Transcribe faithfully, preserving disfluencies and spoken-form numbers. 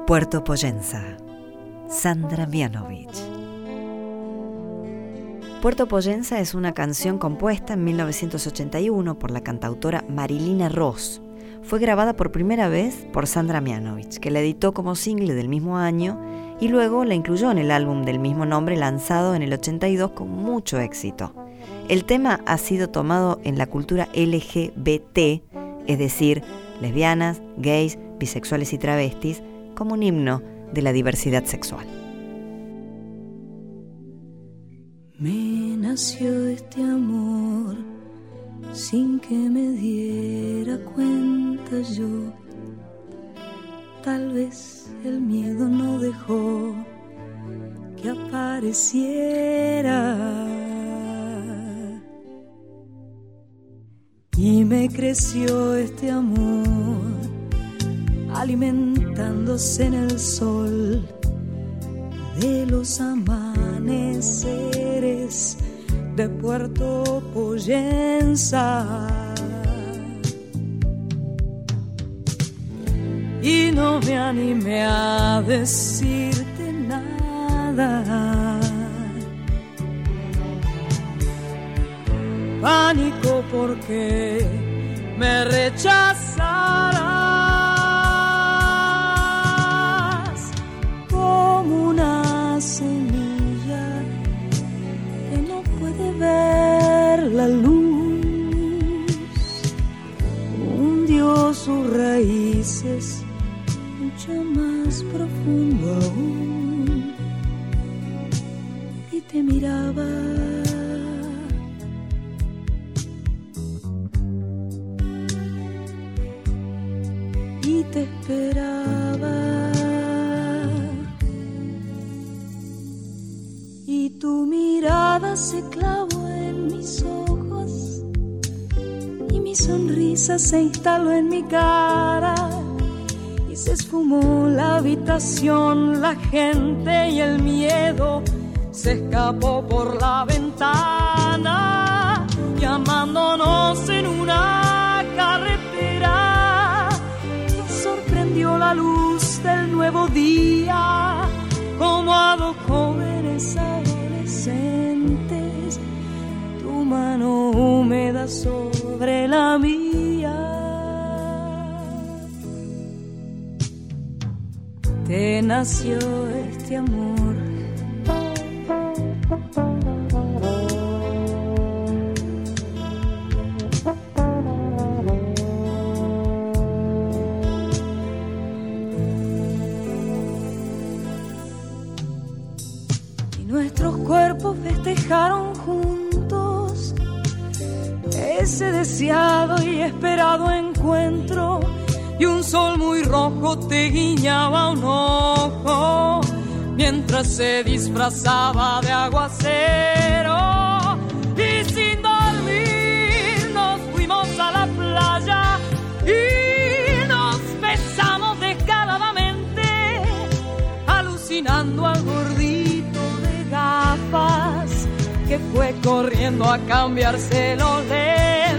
Puerto Poyensa, Sandra Mianovich. Puerto Poyensa es una canción compuesta en mil novecientos ochenta y uno por la cantautora Marilina Ross. Fue grabada por primera vez por Sandra Mianovich, que la editó como single del mismo año y luego la incluyó en el álbum del mismo nombre lanzado en el ochenta y dos con mucho éxito. El tema ha sido tomado en la cultura L G B T, es decir, lesbianas, gays, bisexuales y travestis, como un himno de la diversidad sexual. Me nació este amor sin que me diera cuenta yo. Tal vez el miedo no dejó que apareciera. Y me creció este amor alimentándose en el sol de los amaneceres de Puerto Poyensa. Y no me animé a decirte nada. Pánico porque me rechazarás como una semilla que no puede ver la luz. Hundió sus raíces mucho más profundo aún y te miraba. Y te esperaba, y tu mirada se clavó en mis ojos, y mi sonrisa se instaló en mi cara, y se esfumó la habitación, la gente y el miedo se escapó por la ventana, llamándonos en una carretera. Sorprendió la luz del nuevo día, como a dos jóvenes adolescentes, tu mano húmeda sobre la mía. Te nació este amor. Nuestros cuerpos festejaron juntos ese deseado y esperado encuentro, y un sol muy rojo te guiñaba un ojo mientras se disfrazaba de aguacero. Y sin dormir nos fuimos a la playa y nos besamos descaradamente, alucinando al gordito que fue corriendo a cambiarse los lentes.